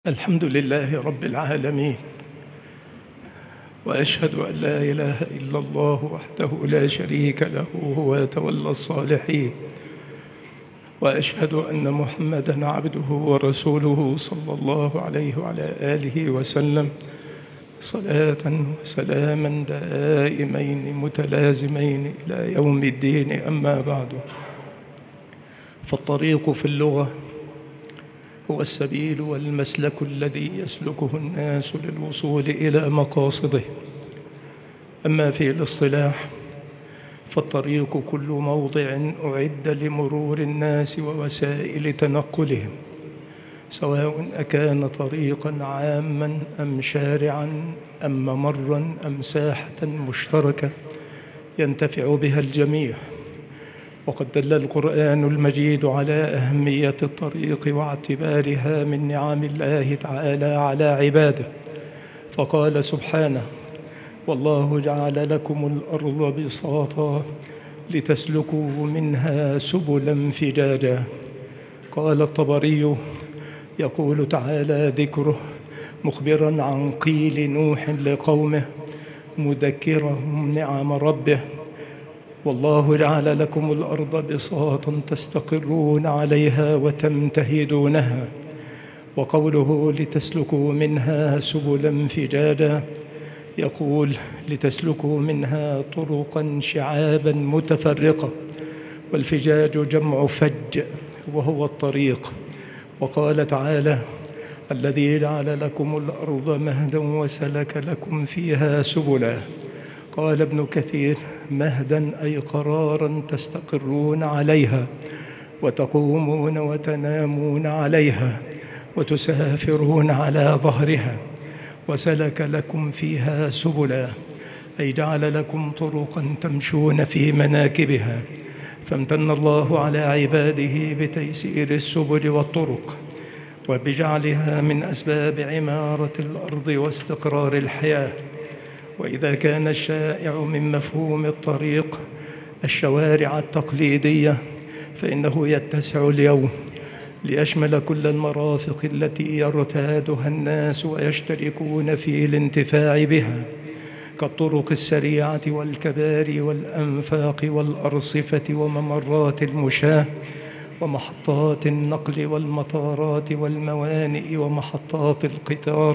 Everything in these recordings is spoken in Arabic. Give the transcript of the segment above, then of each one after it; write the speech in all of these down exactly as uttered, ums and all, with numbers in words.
الحمد لله رب العالمين، وأشهد أن لا إله إلا الله وحده لا شريك له هو يتولى الصالحين، وأشهد أن محمدًا عبده ورسوله صلى الله عليه وعلى آله وسلم صلاة وسلاما دائمين متلازمين إلى يوم الدين. أما بعد، فالطريق في اللغة هو السبيل والمسلك الذي يسلكه الناس للوصول إلى مقاصدهم. أما في الاصطلاح فالطريق كل موضع أعد لمرور الناس ووسائل تنقلهم، سواء أكان طريقاً عاماً أم شارعاً أم ممراً أم ساحة مشتركة ينتفع بها الجميع. وقد دل القرآن المجيد على أهمية الطريق واعتبارها من نعم الله تعالى على عباده، فقال سبحانه: والله جعل لكم الأرض بساطا لتسلكوا منها سبلا فجاجا. قال الطبري يقول تعالى ذكره مخبراً عن قيل نوح لقومه مذكرهم نعم ربه: والله جعل لكم الأرض بساطا تستقرون عليها وتمتهدونها. وقوله لتسلكوا منها سبلا فجاجا يقول لتسلكوا منها طرقا شعابا متفرقة، والفجاج جمع فج وهو الطريق. وقال تعالى: الذي جعل لكم الأرض مهدا وسلك لكم فيها سبلا. قال ابن كثير: مهدا أي قرارا تستقرون عليها وتقومون وتنامون عليها وتسافرون على ظهرها. وسلك لكم فيها سبلا أي جعل لكم طرقا تمشون في مناكبها. فامتن الله على عباده بتيسير السبل والطرق وبجعلها من أسباب عمارة الأرض واستقرار الحياة. وإذا كان الشائع من مفهوم الطريق الشوارع التقليدية، فإنه يتسع اليوم ليشمل كل المرافق التي يرتادها الناس ويشتركون في الانتفاع بها، كالطرق السريعة والكباري والأنفاق والأرصفة وممرات المشاة ومحطات النقل والمطارات والموانئ ومحطات القطار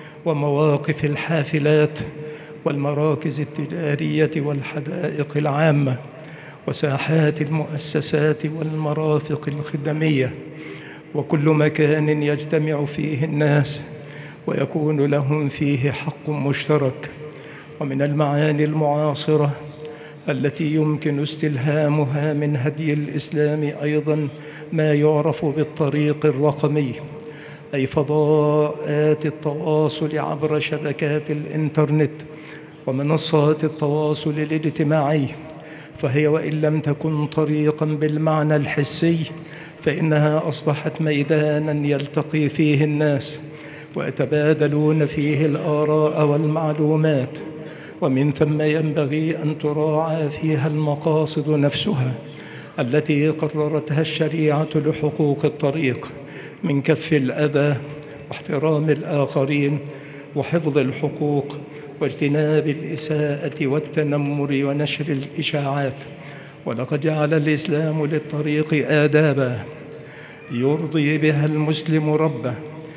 ومواقف الحافلات والمراكز التجارية والحدائق العامة وساحات المؤسسات والمرافق الخدمية، وكل مكان يجتمع فيه الناس ويكون لهم فيه حق مشترك. ومن المعاني المعاصرة التي يمكن استلهامها من هدي الإسلام أيضاً ما يعرف بالطريق الرقمي، أي فضاءات التواصل عبر شبكات الإنترنت ومنصات التواصل الاجتماعي. فهي وإن لم تكن طريقاً بالمعنى الحسي، فإنها أصبحت ميداناً يلتقي فيه الناس ويتبادلون فيه الآراء والمعلومات، ومن ثم ينبغي أن تراعى فيها المقاصد نفسها التي قررتها الشريعة لحقوق الطريق من كف الأذى واحترام الآخرين وحفظ الحقوق واجتناب الإساءة والتنمر ونشر الإشاعات. ولقد جعل الإسلام للطريق آدابا يرضي بها المسلم ربه،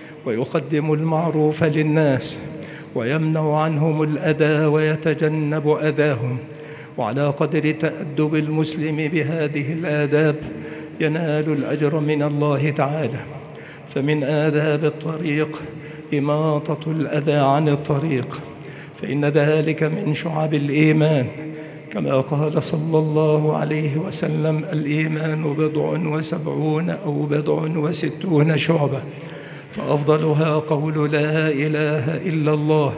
ويقدم المعروف للناس ويمنع عنهم الأذى ويتجنب أذاهم. وعلى قدر تأدب المسلم بهذه الآداب ينال الأجر من الله تعالى. فمن آداب الطريق إماطة الأذى عن الطريق، فإن ذلك من شعب الإيمان، كما قال صلى الله عليه وسلم: الإيمان بضع وسبعون أو بضع وستون شعبة، فأفضلها قول لا إله إلا الله،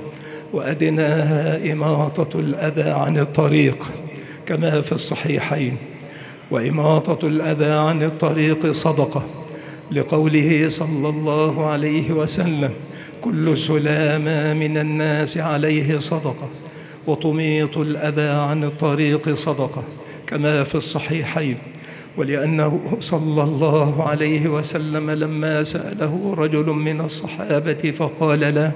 وأدناها إماطة الأذى عن الطريق، كما في الصحيحين. وإماطة الأذى عن الطريق صدقة، لقوله صلى الله عليه وسلم: كل سلامة من الناس عليه صدقة، وتميط الأذى عن الطريق صدقة، كما في الصحيحين. ولأنه صلى الله عليه وسلم لما سأله رجل من الصحابة فقال له: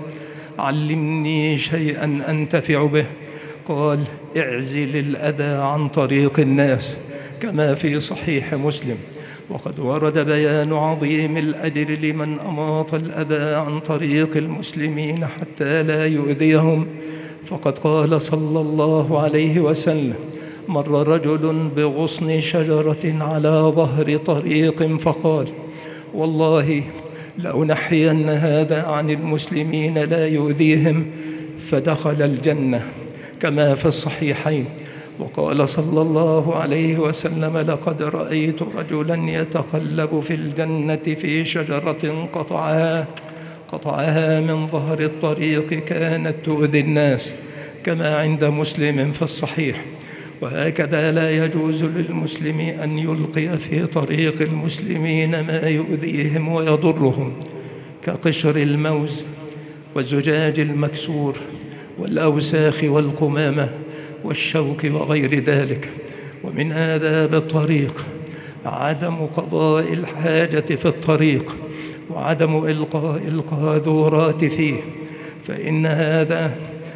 علمني شيئا أنتفع به، قال: اعزل الأذى عن طريق الناس، كما في صحيح مسلم. وقد ورد بيان عظيم الأجر لمن أماط الأذى عن طريق المسلمين حتى لا يؤذيهم، فقد قال صلى الله عليه وسلم: مر رجل بغصن شجرة على ظهر طريق فقال: والله لأنحين هذا عن المسلمين لا يؤذيهم، فدخل الجنة، كما في الصحيحين. وقال صلى الله عليه وسلم: لقد رأيت رجلا يتقلب في الجنة في شجرة قطعها قطعها من ظهر الطريق كانت تؤذي الناس، كما عند مسلم في الصحيح. وهكذا لا يجوز للمسلم أن يلقي في طريق المسلمين ما يؤذيهم ويضرهم، كقشر الموز والزجاج المكسور والأوساخ والقمامة والشوك وغير ذلك. ومن آداب الطريق عدم قضاء الحاجة في الطريق وعدم إلقاء القاذورات فيه، فإن هذا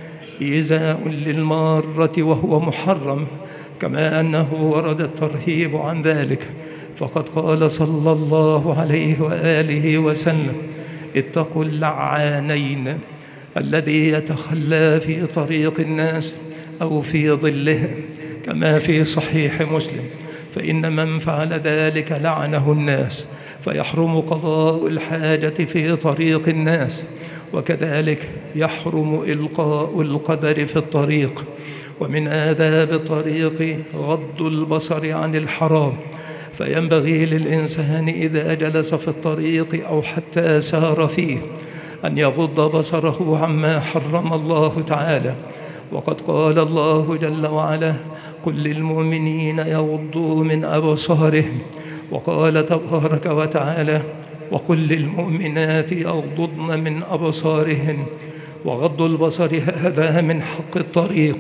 إيذاء للمارة وهو محرم، كما أنه ورد الترهيب عن ذلك. فقد قال صلى الله عليه وآله وسلم: اتقوا اللعانين، الذي يتخلى في طريق الناس أو في ظلهم، كما في صحيح مسلم، فإن من فعل ذلك لعنه الناس، فيحرم قضاء الحاجة في طريق الناس. وكذلك يحرم إلقاء القدر في الطريق. ومن آداب الطريق غض البصر عن الحرام، فينبغي للإنسان إذا جلس في الطريق أو حتى سار فيه أن يغض بصره عما حرم الله تعالى. وقد قال الله جل وعلا: قل للمؤمنين يغضوا من أبصارهم. وقال تبارك وتعالى: وقل للمؤمنات يغضضن من أبصارهن. وغض البصر هذا من حق الطريق،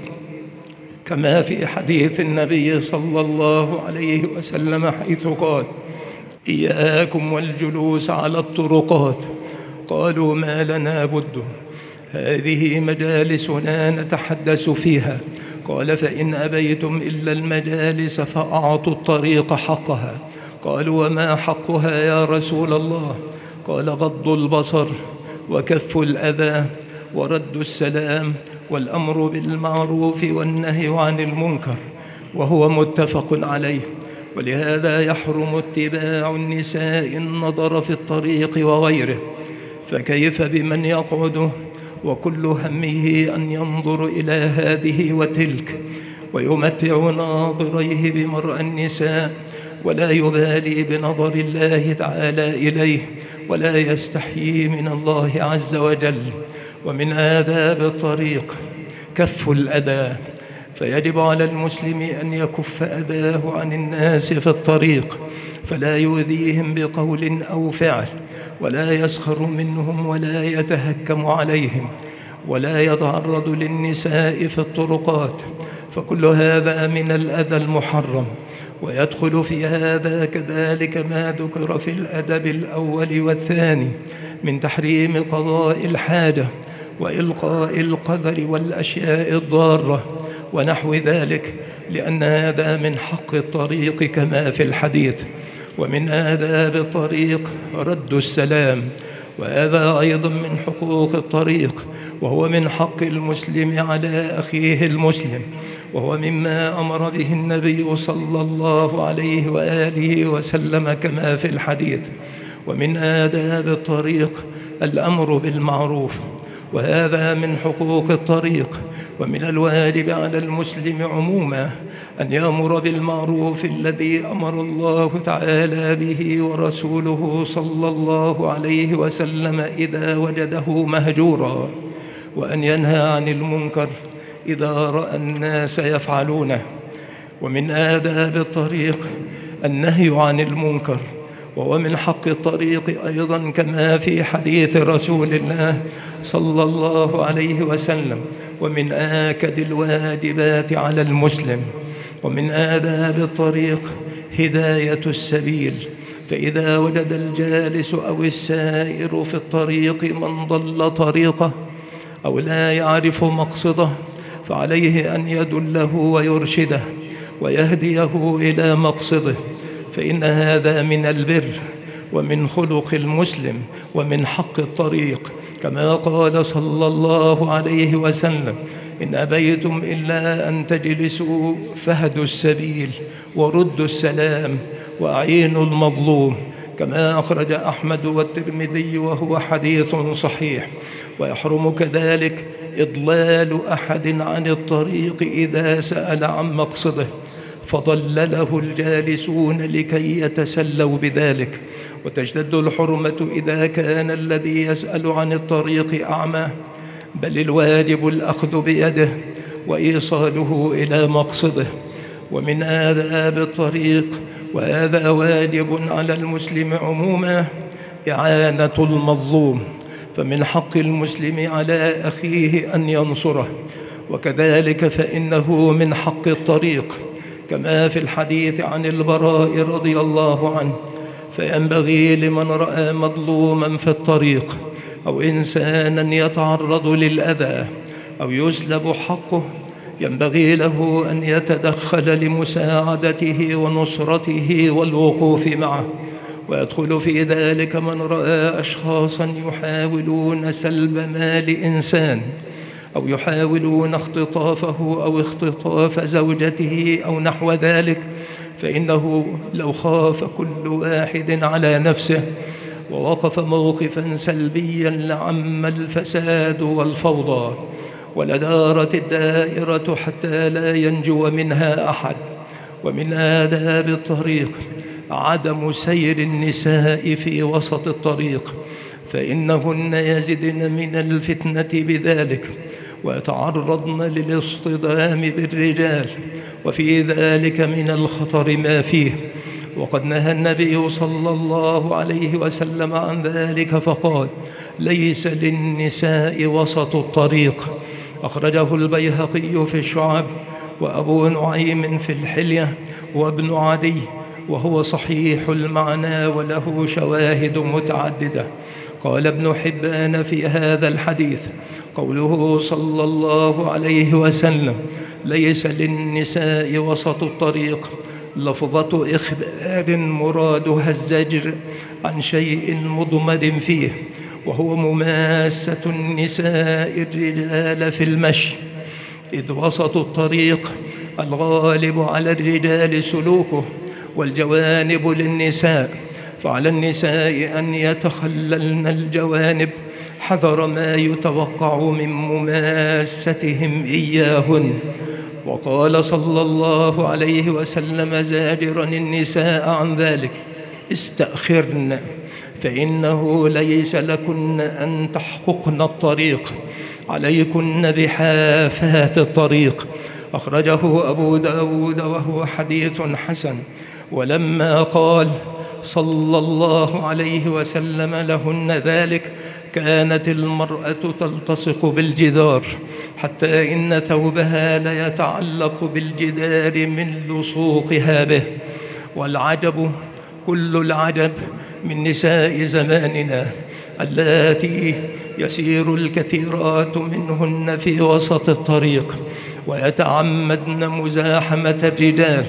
كما في حديث النبي صلى الله عليه وسلم حيث قال: إياكم والجلوس على الطرقات. قالوا: ما لنا بد، هذه مجالسنا نتحدث فيها. قال: فإن أبيتم إلا المجالس فأعطوا الطريق حقها. قالوا: وما حقها يا رسول الله؟ قال: غض البصر وكف الأذى ورد السلام والأمر بالمعروف والنهي عن المنكر، وهو متفق عليه. ولهذا يحرم اتباع النساء النظر في الطريق وغيره، فكيف بمن يقعد وكل همه أن ينظر إلى هذه وتلك، ويمتع ناظريه بمرء النساء، ولا يبالي بنظر الله تعالى إليه، ولا يستحيي من الله عز وجل. ومن آداب الطريق كف الأذى، فيجب على المسلم أن يكف أذاه عن الناس في الطريق، فلا يؤذيهم بقول أو فعل، ولا يسخر منهم، ولا يتهكم عليهم، ولا يتعرض للنساء في الطرقات، فكل هذا من الأذى المحرم. ويدخل في هذا كذلك ما ذكر في الأدب الأول والثاني من تحريم قضاء الحاجة وإلقاء القدر والأشياء الضارة ونحو ذلك، لأن هذا من حق الطريق كما في الحديث. ومن آداب الطريق رد السلام، وهذا أيضا من حقوق الطريق، وهو من حق المسلم على أخيه المسلم، وهو مما أمر به النبي صلى الله عليه وآله وسلم كما في الحديث. ومن آداب الطريق الأمر بالمعروف، وهذا من حقوق الطريق. ومن الواجب على المسلم عموما أن يأمر بالمعروف الذي أمر الله تعالى به ورسوله صلى الله عليه وسلم إذا وجده مهجورا، وأن ينهى عن المنكر إذا رأى الناس يفعلونه. ومن آداب الطريق النهي عن المنكر، وهو من حق الطريق أيضا كما في حديث رسول الله صلى الله عليه وسلم: ومن آكد الواجبات على المسلم. ومن آداب الطريق هداية السبيل. فإذا وجد الجالس أو السائر في الطريق من ضل طريقه أو لا يعرف مقصده فعليه أن يدله ويرشده ويهديه إلى مقصده، فإن هذا من البر ومن خلق المسلم ومن حق الطريق، كما قال صلى الله عليه وسلم: إن أبيتم إلا أن تجلسوا فاهدوا السبيل وردوا السلام وأعينوا المظلوم، كما أخرج أحمد والترمذي وهو حديث صحيح. ويحرم كذلك إضلال أحد عن الطريق إذا سأل عن مقصده فضلله الجالسون لكي يتسلوا بذلك. وتشتد الحرمة إذا كان الذي يسأل عن الطريق أعمى، بل الواجب الأخذ بيده وإيصاله إلى مقصده. ومن آداب الطريق، وهذا واجب على المسلم عموما، إعانة المظلوم، فمن حق المسلم على أخيه أن ينصره، وكذلك فإنه من حق الطريق، كما في الحديث عن البراء رضي الله عنه: فينبغي لمن رأى مظلوما في الطريق أو إنسانا يتعرض للأذى أو يسلب حقه، ينبغي له أن يتدخل لمساعدته ونصرته والوقوف معه. ويدخل في ذلك من رأى أشخاصا يحاولون سلب مال إنسان أو يحاولون اختطافه أو اختطاف زوجته أو نحو ذلك، فإنه لو خاف كل واحد على نفسه ووقف موقفا سلبيا لعم الفساد والفوضى ولدارت الدائرة حتى لا ينجو منها أحد. ومن آداب الطريق عدم سير النساء في وسط الطريق، فإنهن يزدن من الفتنة بذلك ويتعرضن للاصطدام بالرجال، وفي ذلك من الخطر ما فيه. وقد نهى النبي صلى الله عليه وسلم عن ذلك فقال: ليس للنساء وسط الطريق. أخرجه البيهقي في الشعب وأبو نعيم في الحلية وابن عدي، وهو صحيح المعنى وله شواهد متعددة. قال ابن حبان في هذا الحديث: قوله صلى الله عليه وسلم: ليس للنساء وسط الطريق، لفظة إخبار مرادها الزجر عن شيء مضمر فيه، وهو مماسة النساء الرجال في المشي، إذ وسط الطريق الغالب على الرجال سلوكه والجوانب للنساء، فعلى النساء أن يتخللن الجوانب حذر ما يتوقع من مماستهم إياهن. وقال صلى الله عليه وسلم زاجرا النساء عن ذلك: استأخرن، فإنه ليس لكن أن تحققن الطريق، عليكن بحافات الطريق. أخرجه أبو داود وهو حديث حسن. ولما قال صلى الله عليه وسلم لهن ذلك كانت المرأة تلتصق بالجدار حتى إن ثوبها ليتعلق بالجدار من لصوقها به. والعجب كل العجب من نساء زماننا اللاتي يسير الكثيرات منهن في وسط الطريق ويتعمدن مزاحمة الرجال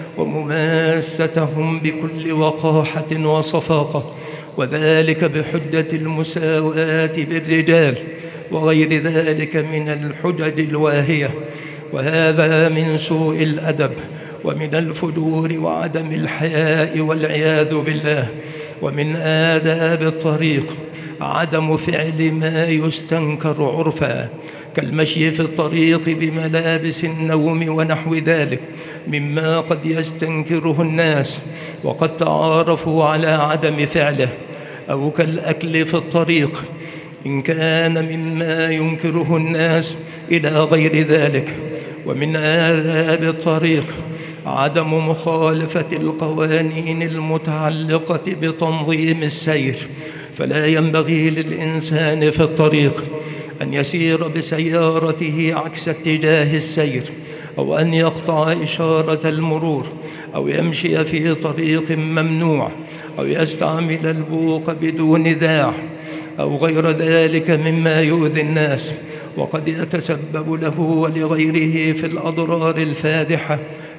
ومماستهم بكل وقاحة وصفاقة، وذلك بحجة المساواة بالرجال وغير ذلك من الحجج الواهية. وهذا من سوء الأدب ومن الفجور وعدم الحياء والعياذ بالله. ومن آداب الطريق عدم فعل ما يستنكر عرفا، كالمشي في الطريق بملابس النوم ونحو ذلك مما قد يستنكره الناس وقد تعارفوا على عدم فعله، أو كالأكل في الطريق إن كان مما ينكره الناس إلى غير ذلك. ومن آداب الطريق عدم مخالفة القوانين المتعلقة بتنظيم السير، فلا ينبغي للإنسان في الطريق أن يسير بسيارته عكس اتجاه السير أو أن يقطع إشارة المرور، أو يمشي في طريق ممنوع، أو يستعمل البوق بدون داع، أو غير ذلك مما يؤذي الناس، وقد يتسبب له ولغيره في الأضرار الفادحة،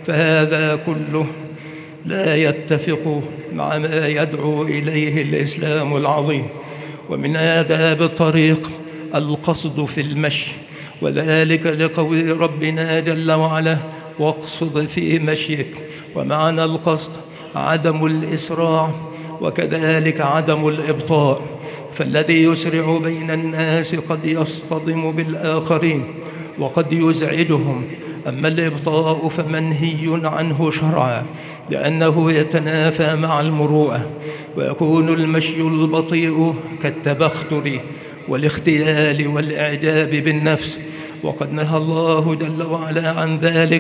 فهذا كله لا يتفق مع ما يدعو إليه الإسلام العظيم. ومن آداب الطريق القصد في المشي، وذلك لقول ربنا جل وعلا: واقصد في مشيك. ومعنى القصد عدم الإسراع، وكذلك عدم الإبطاء، فالذي يسرع بين الناس قد يصطدم بالآخرين وقد يزعجهم، أما الإبطاء فمنهي عنه شرعا، لأنه يتنافى مع المروءة، ويكون المشي البطيء كالتبختر والاختيال والإعجاب بالنفس، وقد نهى الله جل وعلا عن ذلك،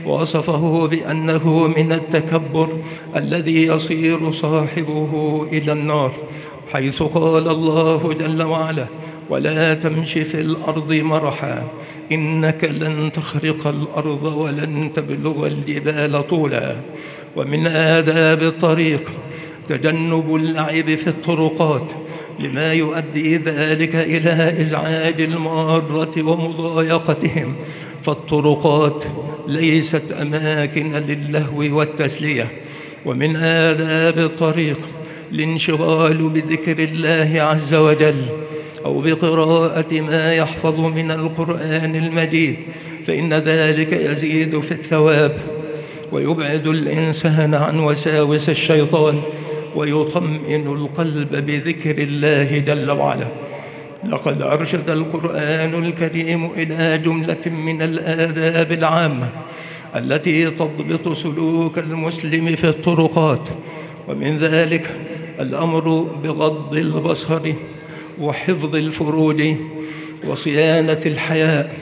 ووصفه بأنه من التكبر الذي يصير صاحبه إلى النار، حيث قال الله جل وعلا: ولا تمش في الأرض مرحا إنك لن تخرق الأرض ولن تبلغ الجبال طولا. ومن آداب الطريق تجنب اللعب في الطرقات، لما يؤدي ذلك إلى إزعاج المارة ومضايقتهم، فالطرقات ليست أماكن للهو والتسلية. ومن آداب الطريق الانشغال بذكر الله عز وجل، أو بقراءة ما يحفظ من القرآن المجيد، فإن ذلك يزيد في الثواب، ويبعد الإنسان عن وساوس الشيطان، ويطمئن القلب بذكر الله جل وعلا. لقد أرشد القرآن الكريم إلى جملة من الآداب العامة التي تضبط سلوك المسلم في الطرقات، ومن ذلك الأمر بغض البصر وحفظ الفروج وصيانة الحياء،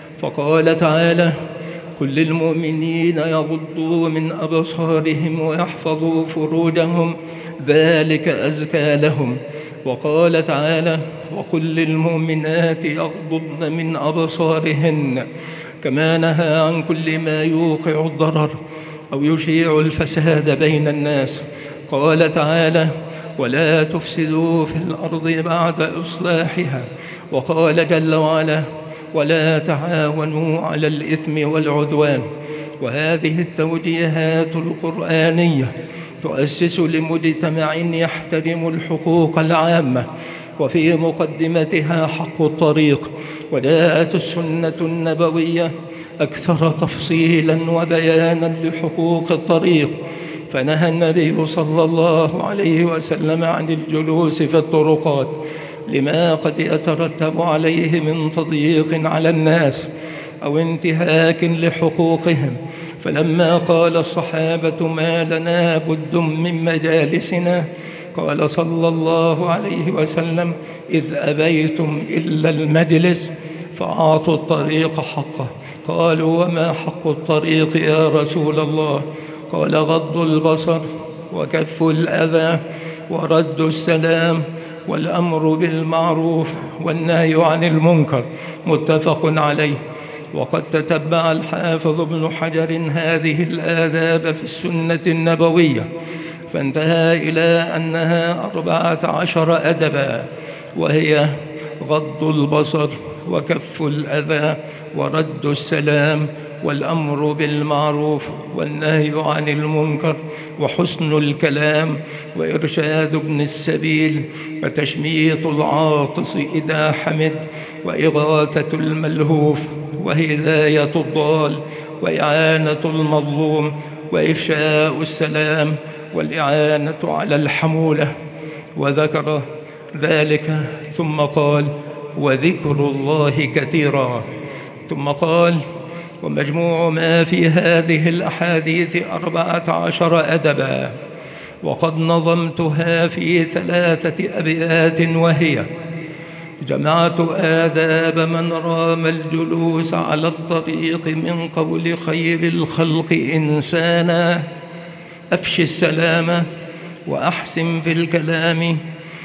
فقال تعالى: قل للمؤمنين يغضوا من أبصارهم ويحفظوا فروجهم ذلك أزكى لهم. وقال تعالى: وقل للمؤمنات يغضضن من أبصارهن، كما نهى عن كل ما يوقع الضرر أو يشيع الفساد بين الناس. قال تعالى: ولا تفسدوا في الأرض بعد إصلاحها. وقال جل وعلا: ولا تعاونوا على الإثم والعدوان. وهذه التوجيهات القرآنية تؤسس لمجتمع يحترم الحقوق العامة، وفي مقدمتها حق الطريق. وجاءت السنة النبوية أكثر تفصيلا وبيانا لحقوق الطريق، فنهى النبي صلى الله عليه وسلم عن الجلوس في الطرقات لما قد يترتب عليه من تضييق على الناس أو انتهاك لحقوقهم. فلما قال الصحابة: ما لنا بد من مجالسنا، قال صلى الله عليه وسلم: إذ أبيتم إلا المجلس فأعطوا الطريق حقه. قالوا: وما حق الطريق يا رسول الله؟ قال: غض البصر وكف الأذى ورد السلام والأمر بالمعروف والنهي عن المنكر، متفق عليه. وقد تتبع الحافظ ابن حجر هذه الآداب في السنة النبوية، فانتهى إلى أنها أربعة عشر أدبا، وهي غض البصر وكف الأذى ورد السلام والأمر بالمعروف والنهي عن المنكر وحسن الكلام وإرشاد ابن السبيل وتشميط العاطس إذا حمد وإغاثة الملهوف وهداية الضال وإعانة المظلوم وإفشاء السلام والإعانة على الحمولة. وذكر ذلك ثم قال: وذكر الله كثيرا. ثم قال: ومجموع ما في هذه الأحاديث أربعة عشر أدبا، وقد نظمتها في ثلاثة أبيات، وهي: جمعت آداب من رام الجلوس على الطريق من قول خير الخلق إنسانا، أفش السلام وأحسن في الكلام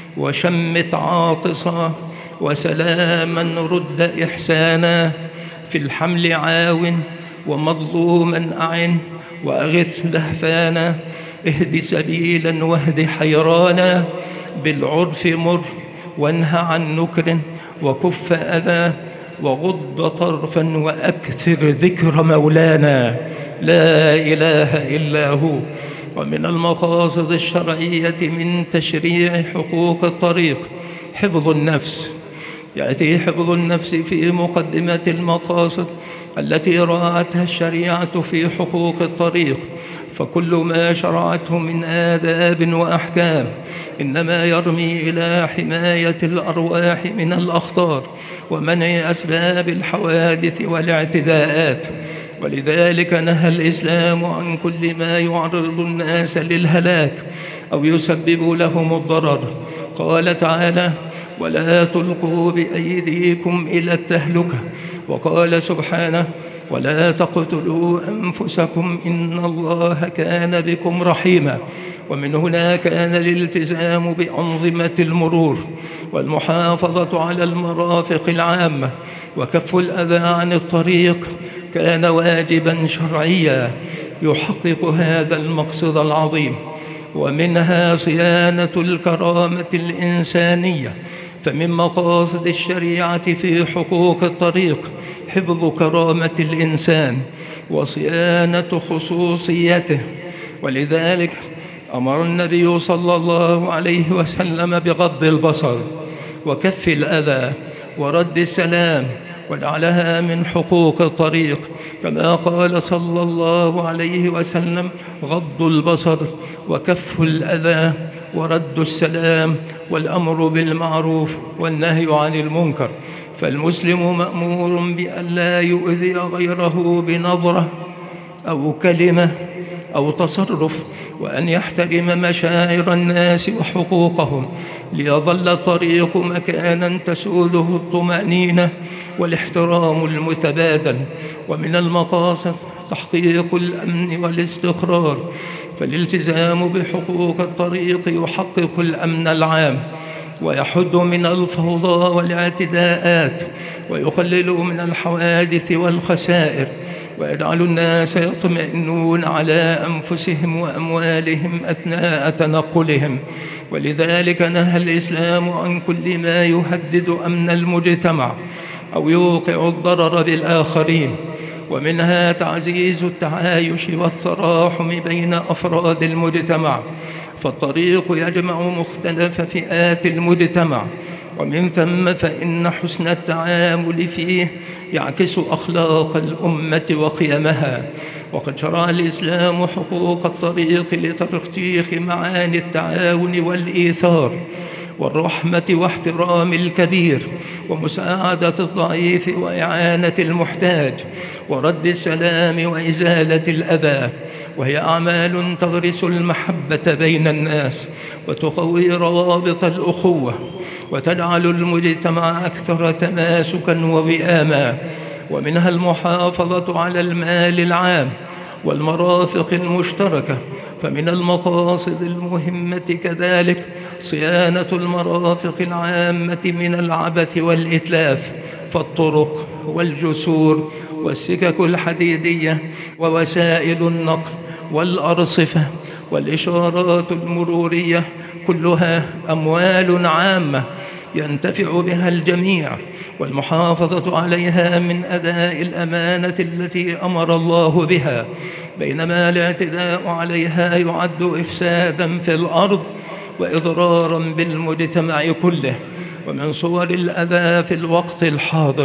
وشمت عاطصا وسلاما رد إحسانا، في الحمل عاون ومظلوما أعن، وأغث لهفانا، اهد سبيلا واهد حيرانا، بالعرف مر وانه عن نكر، وكف أذى وغض طرفا، وأكثر ذكر مولانا لا إله إلا هو. ومن المقاصد الشرعية من تشريع حقوق الطريق حفظ النفس. يأتي حفظ النفس في مقدمة المقاصد التي راعتها الشريعة في حقوق الطريق، فكل ما شرعته من آداب وأحكام إنما يرمي إلى حماية الأرواح من الأخطار ومنع أسباب الحوادث والاعتداءات. ولذلك نهى الإسلام عن كل ما يعرض الناس للهلاك أو يسبب لهم الضرر. قال تعالى: ولا تلقوا بأيديكم إلى التهلكة. وقال سبحانه: ولا تقتلوا أنفسكم إن الله كان بكم رحيما. ومن هنا كان الالتزام بأنظمة المرور والمحافظة على المرافق العامة وكف الأذى عن الطريق كان واجبا شرعيا يحقق هذا المقصد العظيم. ومنها صيانة الكرامة الإنسانية، فمن مقاصد الشريعة في حقوق الطريق حفظ كرامة الإنسان وصيانة خصوصيته. ولذلك أمر النبي صلى الله عليه وسلم بغض البصر وكف الأذى ورد السلام، وجعلها من حقوق الطريق، كما قال صلى الله عليه وسلم: غض البصر وكف الأذى ورد السلام والأمر بالمعروف والنهي عن المنكر. فالمسلم مأمور بأن لا يؤذي غيره بنظرة أو كلمة أو تصرف، وأن يحترم مشاعر الناس وحقوقهم، ليظل الطريق مكانا تسوده الطمأنينة والاحترام المتبادل. ومن المقاصد تحقيق الأمن والاستقرار، فالالتزام بحقوق الطريق يحقق الأمن العام ويحد من الفوضى والاعتداءات ويقلل من الحوادث والخسائر، ويجعل الناس يطمئنون على أنفسهم وأموالهم أثناء تنقلهم. ولذلك نهى الإسلام عن كل ما يهدد أمن المجتمع أو يوقع الضرر بالآخرين. ومنها تعزيز التعايش والتراحم بين أفراد المجتمع، فالطريق يجمع مختلف فئات المجتمع، ومن ثم فإن حسن التعامل فيه يعكس أخلاق الأمة وقيمها. وقد شرع الإسلام حقوق الطريق لترسيخ معاني التعاون والإيثار والرحمة واحترام الكبير ومساعدة الضعيف وإعانة المحتاج ورد السلام وإزالة الأذى، وهي أعمال تغرس المحبة بين الناس وتقوي روابط الأخوة وتجعل المجتمع أكثر تماسكا ووئاما. ومنها المحافظة على المال العام والمرافق المشتركة، فمن المقاصد المهمة كذلك صيانة المرافق العامة من العبث والإتلاف، فالطرق والجسور والسكك الحديدية ووسائل النقل والأرصفة والإشارات المرورية كلها أموال عامة ينتفع بها الجميع، والمحافظة عليها من أداء الأمانة التي أمر الله بها، بينما الاعتداء عليها يعد إفسادا في الأرض وإضرارا بالمجتمع كله. ومن صور الأذى في الوقت الحاضر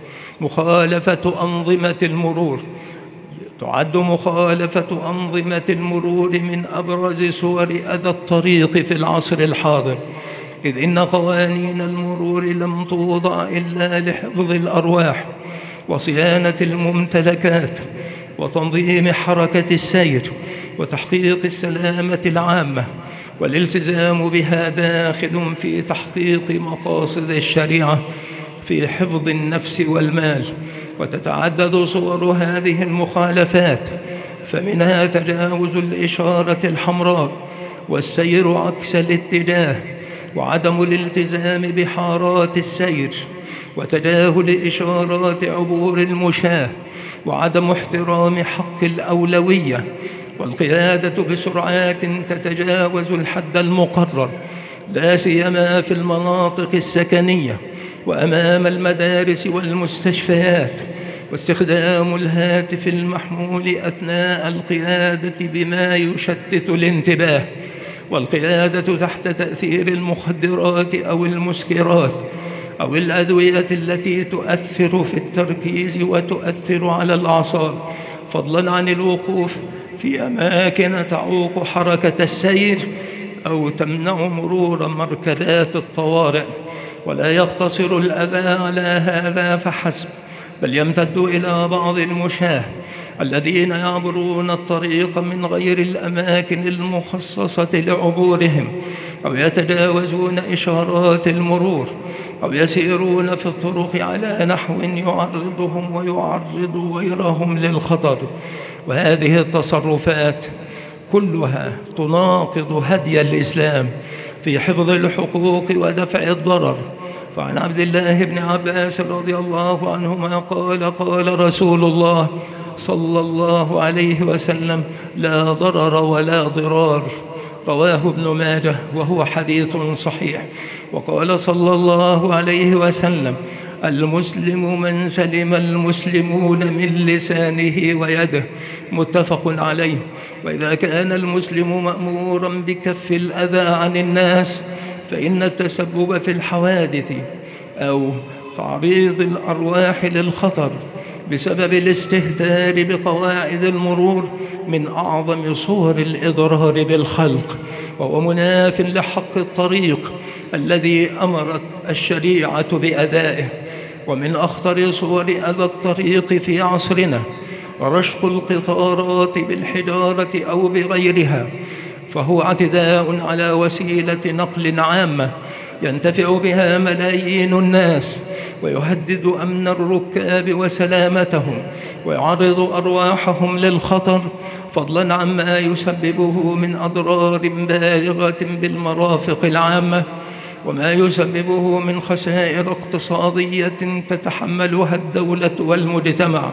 مخالفة أنظمة المرور. تعد مخالفة أنظمة المرور من أبرز صور أذى الطريق في العصر الحاضر، إذ إن قوانين المرور لم توضع إلا لحفظ الأرواح وصيانة الممتلكات وتنظيم حركة السير وتحقيق السلامة العامة، والالتزام بها داخل في تحقيق مقاصد الشريعة في حفظ النفس والمال. وتتعدد صور هذه المخالفات، فمنها تجاوز الإشارة الحمراء والسير عكس الاتجاه، وعدم الالتزام بحارات السير، وتجاهل إشارات عبور المشاة، وعدم احترام حق الأولوية، والقيادة بسرعات تتجاوز الحد المقرر، لا سيما في المناطق السكنية وأمام المدارس والمستشفيات، واستخدام الهاتف المحمول أثناء القيادة بما يشتت الانتباه، والقيادة تحت تأثير المخدرات أو المسكرات أو الأدوية التي تؤثر في التركيز وتؤثر على الأعصاب، فضلاً عن الوقوف في أماكن تعوق حركة السير أو تمنع مرور مركبات الطوارئ. ولا يقتصر الأذى على هذا فحسب، بل يمتد إلى بعض المشاة الذين يعبرون الطريق من غير الأماكن المخصصة لعبورهم، أو يتجاوزون إشارات المرور، أو يسيرون في الطرق على نحو يعرضهم ويعرض غيرهم للخطر. وهذه التصرفات كلها تناقض هدي الإسلام في حفظ الحقوق ودفع الضرر. فعن عبد الله بن عباس رضي الله عنهما قال: قال رسول الله صلى الله عليه وسلم: لا ضرر ولا ضرار، رواه ابن ماجه وهو حديث صحيح. وقال صلى الله عليه وسلم: المسلم من سلم المسلمون من لسانه ويده، متفق عليه. وإذا كان المسلم مأمورا بكف الأذى عن الناس، فإن التسبب في الحوادث أو تعريض الأرواح للخطر بسبب الاستهتار بقواعد المرور من أعظم صور الإضرار بالخلق، وهو مناف لحق الطريق الذي أمرت الشريعة بأدائه. ومن أخطر صور أذى الطريق في عصرنا رشق القطارات بالحجارة أو بغيرها، فهو اعتداء على وسيلة نقل عامة ينتفع بها ملايين الناس، ويهدد أمن الركاب وسلامتهم، ويعرض أرواحهم للخطر، فضلاً عما يسببه من أضرار بالغة بالمرافق العامة، وما يسببه من خسائر اقتصادية تتحملها الدولة والمجتمع.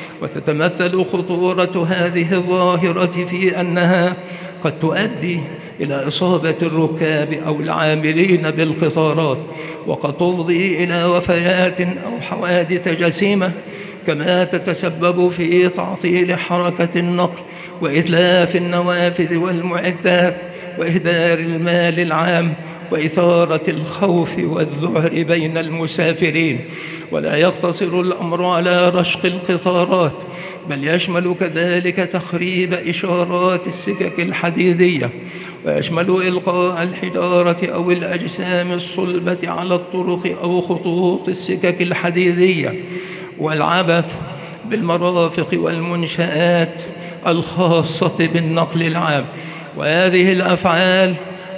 وتتمثل خطورة هذه الظاهرة في أنها قد تؤدي إلى إصابة الركاب أو العاملين بالقطارات، وقد تفضي إلى وفيات أو حوادث جسيمة، كما تتسبب في تعطيل حركة النقل وإتلاف النوافذ والمعدات وإهدار المال العام وإثارة الخوف والذعر بين المسافرين. ولا يقتصر الأمر على رشق القطارات، بل يشمل كذلك تخريب إشارات السكك الحديدية، ويشمل إلقاء الحجارة أو الأجسام الصلبة على الطرق أو خطوط السكك الحديدية، والعبث بالمرافق والمنشآت الخاصة بالنقل العام. وهذه الأفعال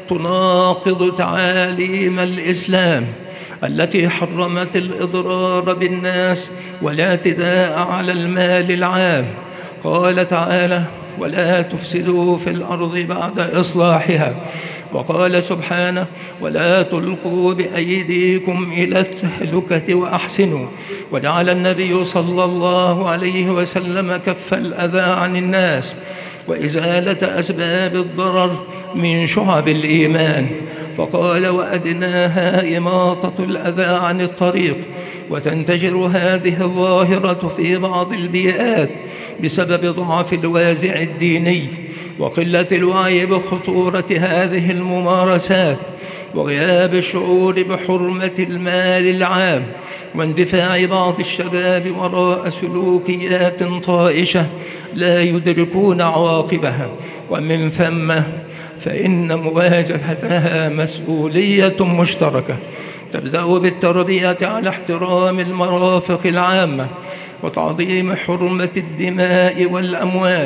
تناقض تعاليم الإسلام التي حرمت الإضرار بالناس والاعتداء على المال العام. قال تعالى: ولا تفسدوا في الأرض بعد إصلاحها. وقال سبحانه: ولا تلقوا بأيديكم إلى التهلكة وأحسنوا. وجعل النبي صلى الله عليه وسلم كف الأذى عن الناس وإزالة أسباب الضرر من شعب الإيمان، فقال: وأدناها إماطة الأذى عن الطريق. وتنتشر هذه الظاهرة في بعض البيئات بسبب ضعف الوازع الديني وقلة الوعي بخطورة هذه الممارسات، وغياب الشعور بحرمة المال العام، واندفاع بعض الشباب وراء سلوكيات طائشة لا يدركون عواقبها. ومن ثم فإن مواجهتها مسؤولية مشتركة تبدأ بالتربية على احترام المرافق العامة وتعظيم حرمة الدماء والأموال،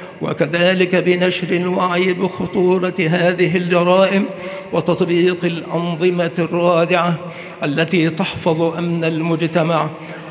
وكذلك بنشر الوعي بخطورة هذه الجرائم وتطبيق الأنظمة الرادعة التي تحفظ أمن المجتمع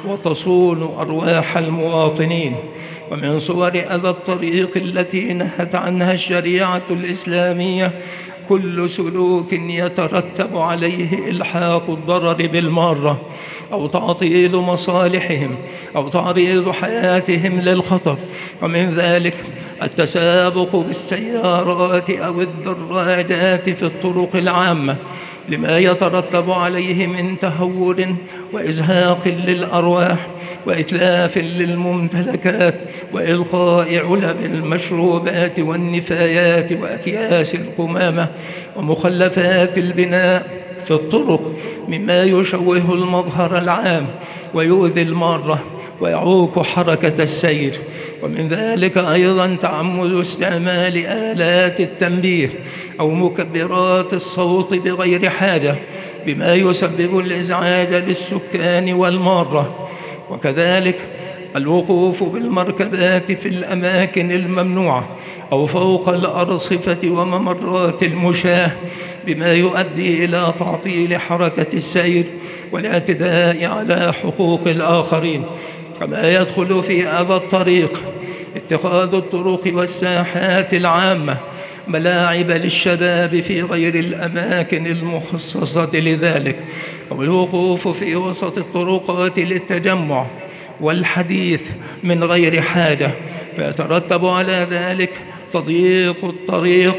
وتصون أرواح المواطنين. ومن صور أذى الطريق التي نهت عنها الشريعة الإسلامية كل سلوك يترتب عليه إلحاق الضرر بالمارة أو تعطيل مصالحهم أو تعريض حياتهم للخطر، ومن ذلك التسابق بالسيارات أو الدراجات في الطرق العامة لما يترتب عليه من تهور وإزهاق للأرواح وإتلاف للممتلكات وإلقاء علب المشروبات والنفايات وأكياس القمامة ومخلفات البناء في الطرق، مما يشوه المظهر العام ويؤذي المارة ويعوق حركة السير. ومن ذلك أيضا تعمد استعمال آلات التنبيه أو مكبرات الصوت بغير حاجة بما يسبب الإزعاج للسكان والمارة، وكذلك الوقوف بالمركبات في الأماكن الممنوعة أو فوق الأرصفة وممرات المشاة بما يؤدي إلى تعطيل حركة السير والاعتداء على حقوق الآخرين. كما يدخل في هذا الطريق اتخاذ الطرق والساحات العامة ملاعب للشباب في غير الأماكن المخصصة لذلك، أو الوقوف في وسط الطرقات للتجمع والحديث من غير حاجة، فيترتب على ذلك تضييق الطريق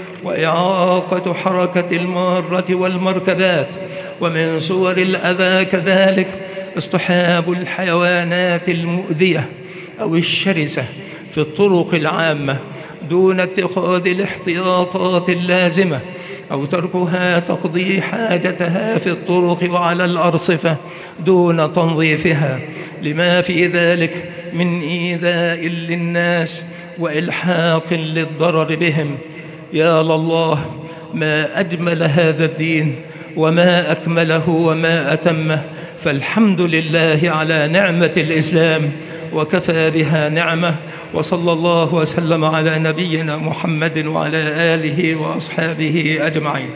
وإعاقة حركة المارة والمركبات. ومن صور الأذى كذلك اصطحاب الحيوانات المؤذية أو الشرسة في الطرق العامة دون اتخاذ الاحتياطات اللازمة، أو تركها تقضي حاجتها في الطرق وعلى الأرصفة دون تنظيفها، لما في ذلك من إيذاء للناس وإلحاق للضرر بهم. يا الله، ما أجمل هذا الدين وما أكمله وما أتمه، فالحمد لله على نعمة الإسلام وكفى بها نعمة. وصلى الله وسلم على نبينا محمد وعلى آله وأصحابه أجمعين.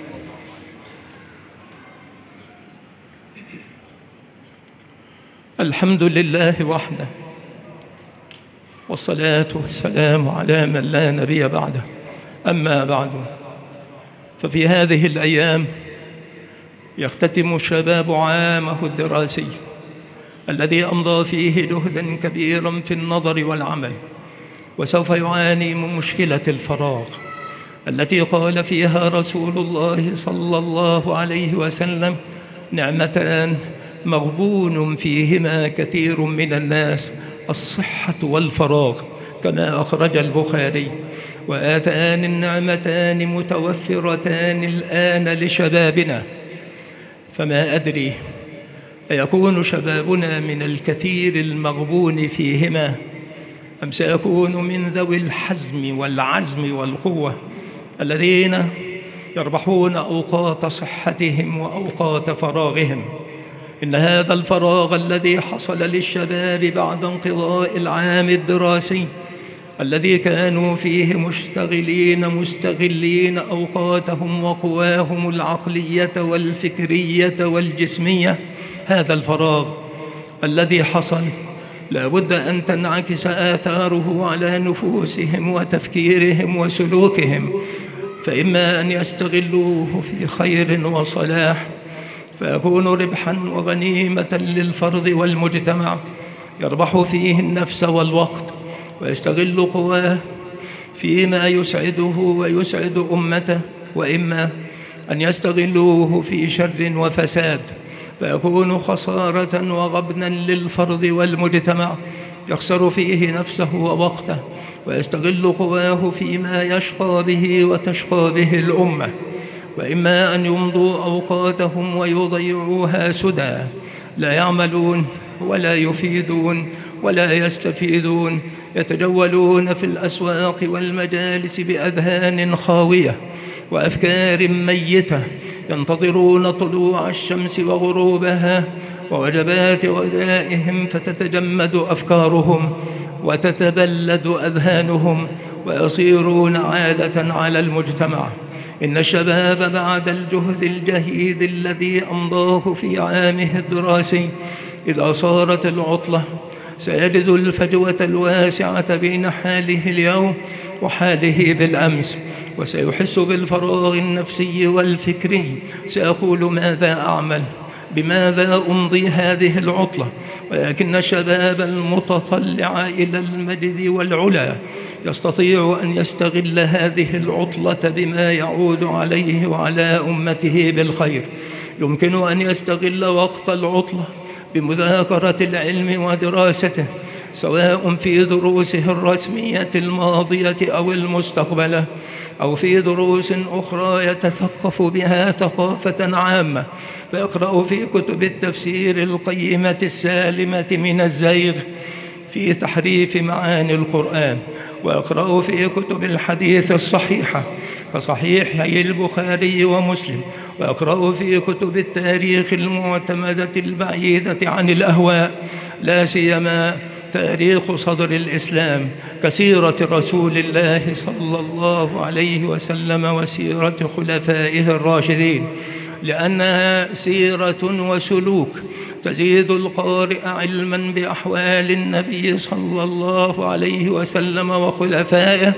الحمد لله وحده، والصلاة والسلام على من لا نبي بعده. أما بعد، ففي هذه الأيام يختتم الشباب عامه الدراسي الذي أمضى فيه جهداً كبيراً في النظر والعمل، وسوف يعاني من مشكلة الفراغ التي قال فيها رسول الله صلى الله عليه وسلم: نعمتان مغبون فيهما كثير من الناس، الصحة والفراغ، كما أخرج البخاري. وآتان النعمتان متوفرتان الآن لشبابنا، فما أدري أيكون شبابنا من الكثير المغبون فيهما، أم سيكون من ذوي الحزم والعزم والقوة الذين يربحون أوقات صحتهم وأوقات فراغهم. إن هذا الفراغ الذي حصل للشباب بعد انقضاء العام الدراسي الذي كانوا فيه مشتغلين مستغلين أوقاتهم وقواهم العقلية والفكرية والجسمية، هذا الفراغ الذي حصل لا بد أن تنعكس آثاره على نفوسهم وتفكيرهم وسلوكهم، فإما أن يستغلوه في خير وصلاح فيكون ربحاً وغنيمة للفرد والمجتمع يربح فيه النفس والوقت، ويستغل قواه فيما يسعده ويسعد أمته، وإما أن يستغلوه في شر وفساد فيكون خسارة وغبنا للفرد والمجتمع يخسر فيه نفسه ووقته، ويستغل قواه فيما يشقى به وتشقى به الأمة. وإما أن يمضوا أوقاتهم ويضيعوها سدى، لا يعملون ولا يفيدون ولا يستفيدون، يتجولون في الأسواق والمجالس بأذهان خاوية وأفكار ميتة، ينتظرون طلوع الشمس وغروبها ووجبات غدائهم فتتجمد أفكارهم وتتبلد أذهانهم ويصيرون عالة على المجتمع. إن الشباب بعد الجهد الجهيد الذي أمضاه في عامه الدراسي إذا صارت العطلة سيجد الفجوة الواسعة بين حاله اليوم وحاله بالأمس، وسيحس بالفراغ النفسي والفكري. سيقول ماذا أعمل؟ بماذا أمضي هذه العطلة؟ ولكن الشباب المتطلع إلى المجد والعلا يستطيع أن يستغل هذه العطلة بما يعود عليه وعلى أمته بالخير. يمكن أن يستغل وقت العطلة بمذاكرة العلم ودراسته، سواء في دروسه الرسمية الماضية أو المستقبلة، أو في دروس أخرى يتثقف بها ثقافة عامة، فيقرأ في كتب التفسير القيمة السالمة من الزيغ في تحريف معاني القرآن، ويقرأ في كتب الحديث الصحيحة كصحيحي البخاري ومسلم، ويقرأ في كتب التاريخ المعتمدة البعيدة عن الأهواء، لا سيما تاريخ صدر الإسلام كسيرة رسول الله صلى الله عليه وسلم وسيرة خلفائه الراشدين، لأنها سيرة وسلوك تزيد القارئ علما بأحوال النبي صلى الله عليه وسلم وخلفائه،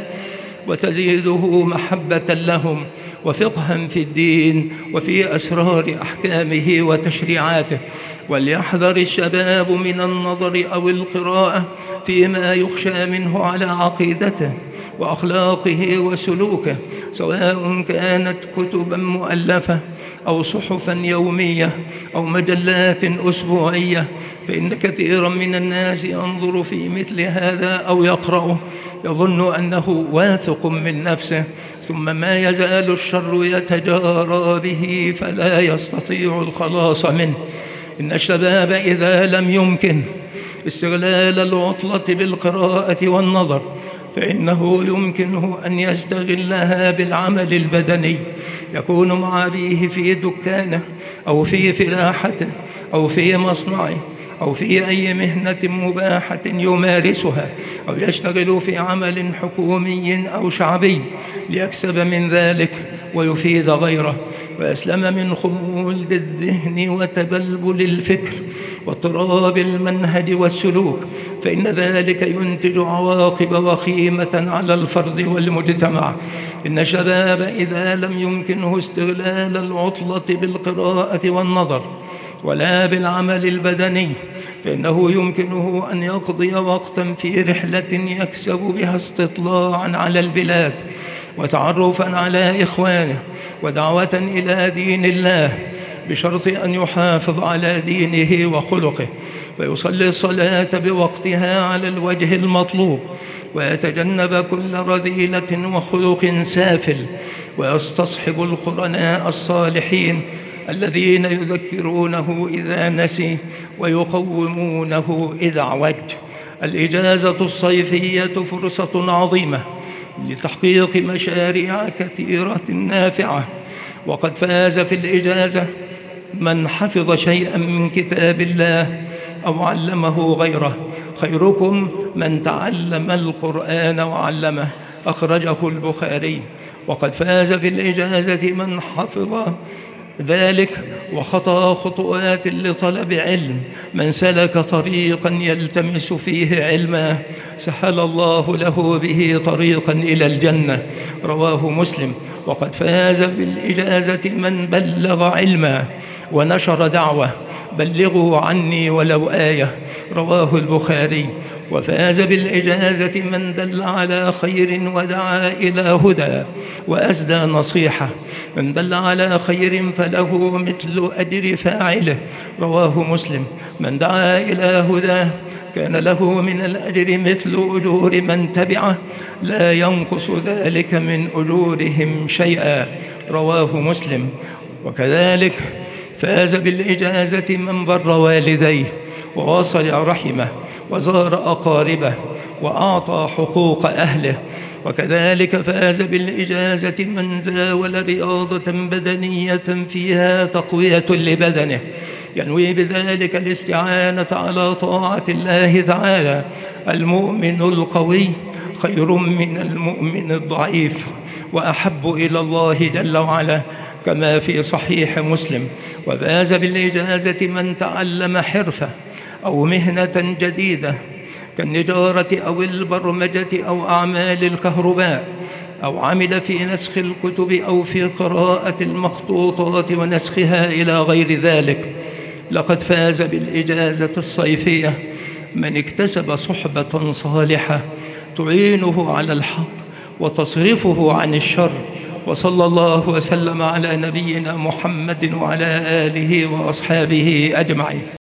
وتزيده محبة لهم وفقها في الدين وفي أسرار أحكامه وتشريعاته. وليحذر الشباب من النظر أو القراءة فيما يخشى منه على عقيدته وأخلاقه وسلوكه، سواء كانت كتبا مؤلفة أو صحفا يومية أو مجلات أسبوعية، فإن كثيرا من الناس ينظر في مثل هذا أو يقرأه يظن أنه واثق من نفسه، ثم ما يزال الشر يتجارى به فلا يستطيع الخلاص منه. إن الشباب إذا لم يمكن استغلال العطلة بالقراءة والنظر، فإنه يمكنه أن يستغلها بالعمل البدني، يكون مع أبيه في دكانه أو في فلاحته أو في مصنعه أو في أي مهنة مباحة يمارسها، أو يشتغل في عمل حكومي أو شعبي ليكسب من ذلك ويفيد غيره، ويسلم من خمول الذهن وتبلبل الفكر واضطراب المنهج والسلوك، فإن ذلك ينتج عواقب وخيمة على الفرد والمجتمع. إن الشباب إذا لم يمكنه استغلال العطلة بالقراءة والنظر ولا بالعمل البدني، فإنه يمكنه أن يقضي وقتا في رحلة يكسب بها استطلاعا على البلاد وتعرفا على إخوانه ودعوة إلى دين الله، بشرط أن يحافظ على دينه وخلقه، فيصلي الصلاة بوقتها على الوجه المطلوب، ويتجنب كل رذيلة وخلق سافل، ويستصحب القرناء الصالحين الذين يذكرونه إذا نسي ويقومونه إذا اعوج. الإجازة الصيفية فرصة عظيمة لتحقيق مشاريع كثيرة نافعة، وقد فاز في الإجازة من حفظ شيئا من كتاب الله أو علمه غيره. خيركم من تعلم القرآن وعلمه، أخرجه البخاري. وقد فاز في الإجازة من حفظ ذلك وخطى خطوات لطلب علم، من سلك طريقا يلتمس فيه علما سهل الله له به طريقا إلى الجنة، رواه مسلم. وقد فاز بالإجازة من بلغ علما ونشر دعوة، بلغوا عني ولو آية، رواه البخاري. وفاز بالإجازة من دل على خير ودعا إلى هدى وأسدى نصيحة، من دل على خير فله مثل أجر فاعله، رواه مسلم. من دعا إلى هدى كان له من الأجر مثل أجور من تبعه، لا ينقص ذلك من أجورهم شيئا، رواه مسلم. وكذلك فاز بالإجازة من بر والديه ووصل رحمه وزار أقاربه وأعطى حقوق أهله. وكذلك فاز بالإجازة من زاول رياضة بدنية فيها تقوية لبدنه، ينوي بذلك الاستعانة على طاعة الله تعالى. المؤمن القوي خير من المؤمن الضعيف وأحب إلى الله جل وعلا، كما في صحيح مسلم. وفاز بالإجازة من تعلم حرفة أو مهنة جديدة كالنجارة أو البرمجة أو أعمال الكهرباء، أو عمل في نسخ الكتب أو في قراءة المخطوطات ونسخها إلى غير ذلك. لقد فاز بالإجازة الصيفية من اكتسب صحبة صالحة تعينه على الحق وتصرفه عن الشر. وصلى الله وسلم على نبينا محمد وعلى آله وأصحابه أجمعين.